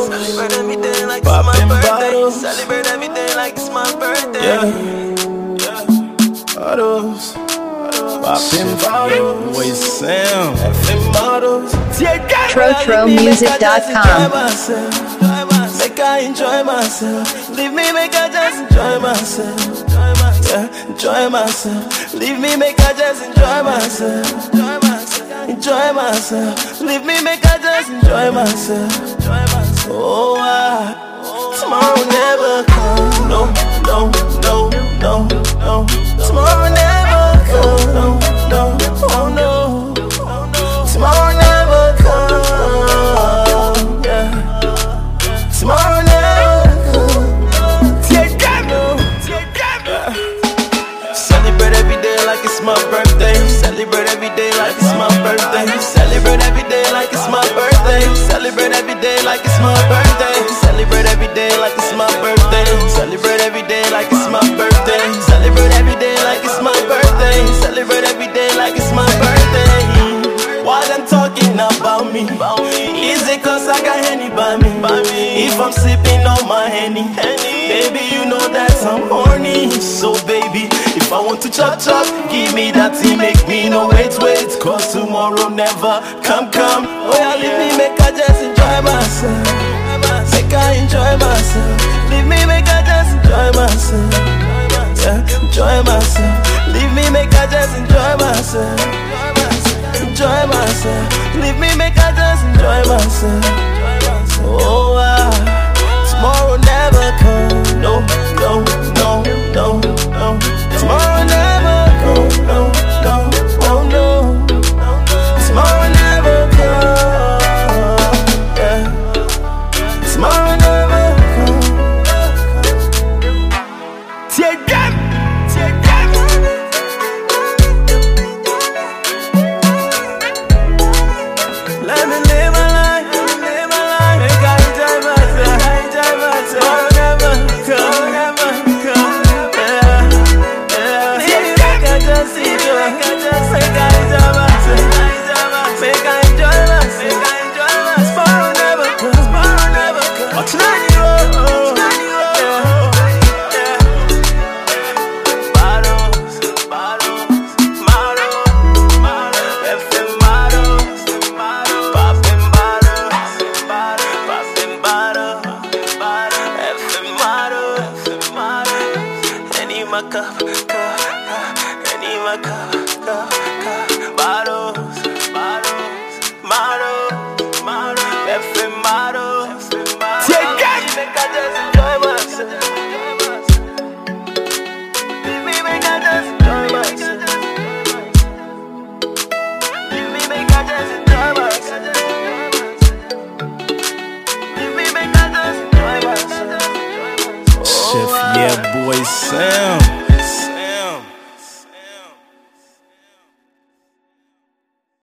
Celebrate every day like it's my birthday. Celebrate every day like it's my birthday. Bottles, popping bottles. Boys Sam, FM bottles. TroTroMusic.com. Make I enjoy myself. Leave me, make I just enjoy myself. Yeah, enjoy myself. Leave me, make I just enjoy myself. Enjoy myself. Leave me, make I just enjoy myself. Oh, tomorrow never come. No, no, no, no, no. Tomorrow never come. No, no, oh no. Tomorrow never come. Yeah. Tomorrow never come. Celebrate every day like it's my birthday. Celebrate every day like it's my birthday. Celebrate every day like it's my birthday. Celebrate every day like it's my birthday. Celebrate every day like it's my birthday. Celebrate every day like it's my birthday. Celebrate every day like it's my birthday. Celebrate every day like it's my birthday. While I'm talking about me, is it cause I got Henny by me? If I'm sipping on my Henny, baby, you know that I'm horny. So baby, if I want to chop, give me that tea, make me no wait, cause tomorrow never come. Oh yeah, leave me, make I just enjoy myself. Make I enjoy myself. Leave me, make I just enjoy myself. Yeah, enjoy myself. Leave me, make I just enjoy myself. Enjoy myself. Leave me, make I just enjoy myself. Oh, tomorrow never come. No, no, no, no, no. Tomorrow never come. No, no, oh no. Tomorrow never come. Yeah. Tomorrow never come. Take them. Let me live my life, make I enjoy myself. Tomorrow never come, yeah. Make I just enjoy, make I enjoy myself. Make I enjoy myself. Tomorrow never come, tonight you my cup, any my cup, bottles, FM bottles. Take it, make I just enjoy myself. Leave me, make I just enjoy myself. Leave me, make I just enjoy myself. Leave me, make I just enjoy myself. Chef, yeah, boy Sam.